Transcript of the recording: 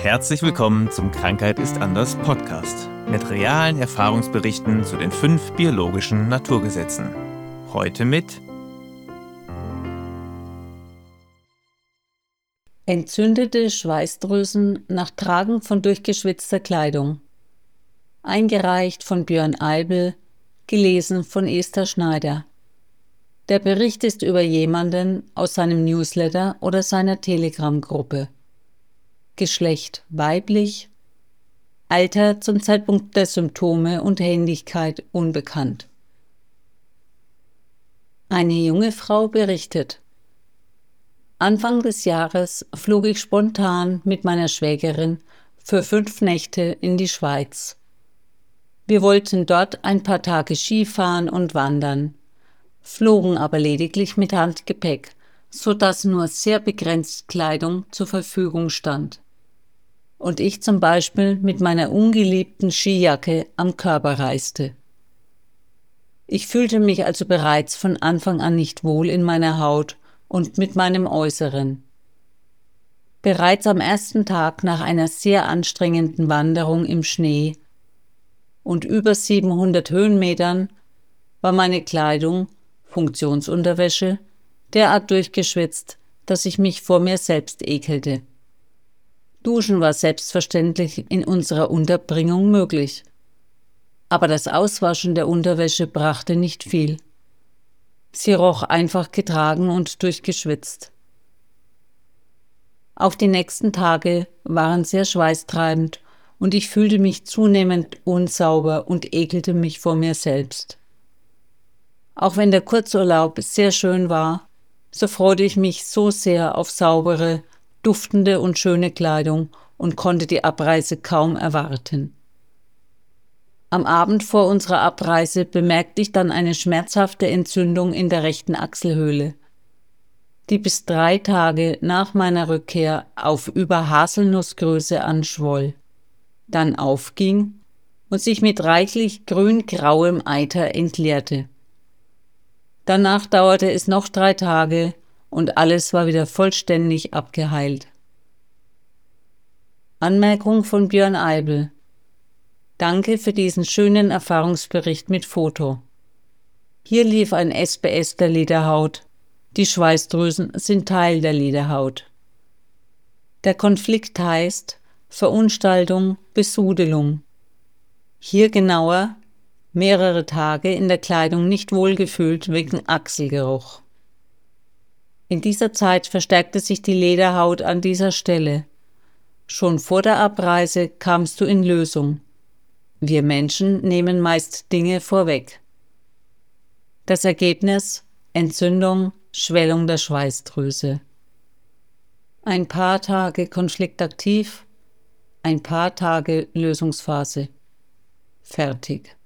Herzlich willkommen zum Krankheit ist anders Podcast mit realen Erfahrungsberichten zu den 5 biologischen Naturgesetzen. Heute mit Entzündete Schweißdrüsen nach Tragen von durchgeschwitzter Kleidung. Eingereicht von Björn Eibel, gelesen von Esther Schneider. Der Bericht ist über jemanden aus seinem Newsletter oder seiner Telegram-Gruppe. Geschlecht weiblich, Alter zum Zeitpunkt der Symptome und Händigkeit unbekannt. Eine junge Frau berichtet: Anfang des Jahres flog ich spontan mit meiner Schwägerin für 5 Nächte in die Schweiz. Wir wollten dort ein paar Tage Skifahren und wandern, flogen aber lediglich mit Handgepäck, sodass nur sehr begrenzt Kleidung zur Verfügung stand. Und ich zum Beispiel mit meiner ungeliebten Skijacke am Körper reiste. Ich fühlte mich also bereits von Anfang an nicht wohl in meiner Haut und mit meinem Äußeren. Bereits am ersten Tag nach einer sehr anstrengenden Wanderung im Schnee und über 700 Höhenmetern war meine Kleidung, Funktionsunterwäsche, derart durchgeschwitzt, dass ich mich vor mir selbst ekelte. Duschen war selbstverständlich in unserer Unterbringung möglich. Aber das Auswaschen der Unterwäsche brachte nicht viel. Sie roch einfach getragen und durchgeschwitzt. Auch die nächsten Tage waren sehr schweißtreibend und ich fühlte mich zunehmend unsauber und ekelte mich vor mir selbst. Auch wenn der Kurzurlaub sehr schön war, so freute ich mich so sehr auf saubere, duftende und schöne Kleidung und konnte die Abreise kaum erwarten. Am Abend vor unserer Abreise bemerkte ich dann eine schmerzhafte Entzündung in der rechten Achselhöhle, die bis 3 Tage nach meiner Rückkehr auf über Haselnussgröße anschwoll, dann aufging und sich mit reichlich grün-grauem Eiter entleerte. Danach dauerte es noch 3 Tage und alles war wieder vollständig abgeheilt. Anmerkung von Björn Eibel: Danke für diesen schönen Erfahrungsbericht mit Foto. Hier lief ein SBS der Lederhaut. Die Schweißdrüsen sind Teil der Lederhaut. Der Konflikt heißt Verunstaltung, Besudelung. Hier genauer: mehrere Tage in der Kleidung nicht wohlgefühlt wegen Achselgeruch. In dieser Zeit verstärkte sich die Lederhaut an dieser Stelle. Schon vor der Abreise kamst du in Lösung. Wir Menschen nehmen meist Dinge vorweg. Das Ergebnis: Entzündung, Schwellung der Schweißdrüse. Ein paar Tage konfliktaktiv, ein paar Tage Lösungsphase. Fertig.